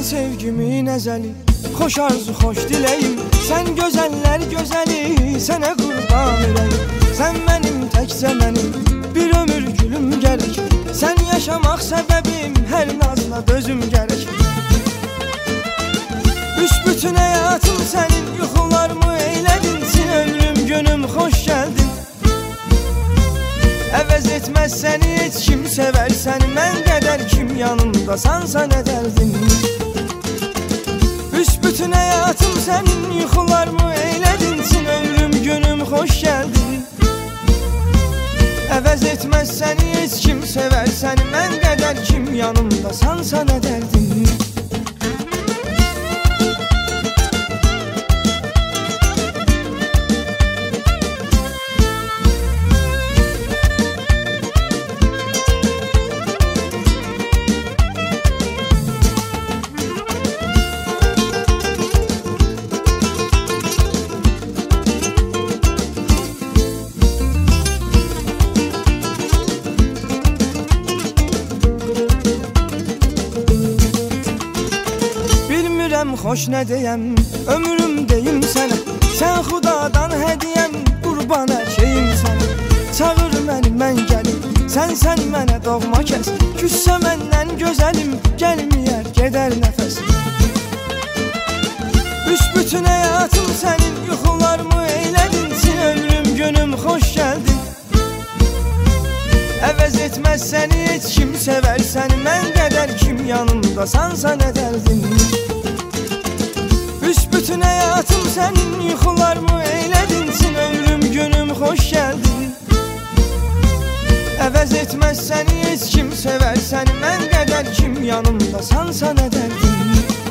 sevgimin əzəli, xoş arzu, xoş diləyim. Sən gözəllər gözəli, sənə qurban eləyim. Sən mənim, təkcə mənim, bir ömür gülüm gərək. Sən yaşamaq səbəbim, hər nazla dözüm gərək. Büsbütün həyatım sənin, yuxularımı eylədin. Sin ömrüm, günüm, xoş gəldin. Əvəz etməz səni heç kim, sevər səni mən qədər kim. Yanımdasansa nə dərdin? Büsbütün həyatım sənin, yuxularımı eylədin. Sin ömrüm, günüm, xoş gəldin. Əvəz etməz səni heç kim, sevər səni mən qədər kim. Yanımdasansa nə dərdin? Xoş nə deyəm, ömrüm deyim sənə. Sən xudadan hədiyəm, qurban əkeyim sənə. Çağır məni, mən gəlim, sən mənə doğma kəs. Küssə məndən gözəlim, gəlməyər, gedər nəfəs. Büsbütün həyatım sənin, yuxularımı eylədin. Sin ömrüm, günüm, xoş gəldin. Əvəz etməz səni heç kim, sevər səni mən qədər kim. Yanımdasansa nə dərdin? Büsbütün həyatım sənin, yuxularımı eylədin. Sin ömrüm, günüm, xoş gəldin. Əvəz etməz səni heç kim, sevər səni mən qədər kim. Yanımdasansa nə dərdin?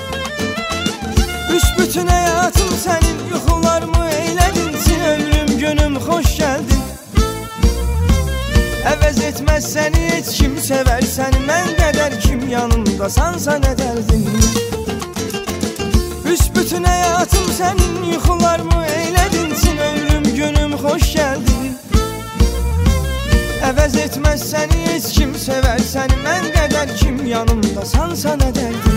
Büsbütün həyatım sənin, yuxularımı eylədin. Sin ömrüm, günüm, xoş gəldin. Əvəz etməz səni heç kim, sevər səni mən qədər kim. Yanımdasansa nə dərdin? Büsbütün həyatım sənin, yuxularımı eylədin. Sin ömrüm, günüm, xoş gəldin. Əvəz etməz səni heç kim, sevər səni mən qədər kim. Yanımdasansa nə dərdin?